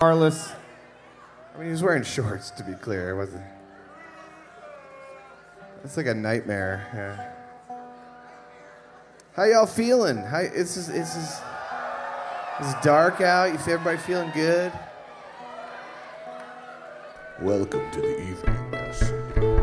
Carlos. I mean, he was wearing shorts, to be clear. It wasn't. It's like a nightmare. Yeah. How y'all feeling? It's dark out. You feel everybody feeling good? Welcome to the evening, Miss.